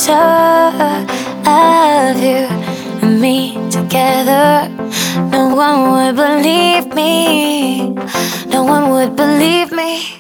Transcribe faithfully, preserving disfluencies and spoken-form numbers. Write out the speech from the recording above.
picture of you and me together. No one would believe me. No one would believe me.